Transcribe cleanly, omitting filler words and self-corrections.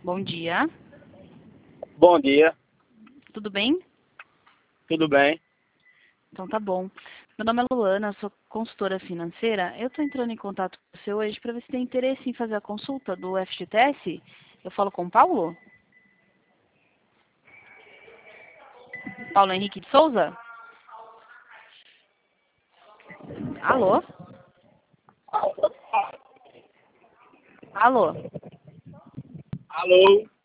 Bom dia. Bom dia, Tudo bem? tudo bem? Então tá bom. Meu nome é Luana, sou consultora financeira. Eu estou entrando em contato com você hoje para ver se tem interesse em fazer a consulta do FGTS. Eu falo com o Paulo? Paulo Henrique de Souza? Alô? Alô? Alô?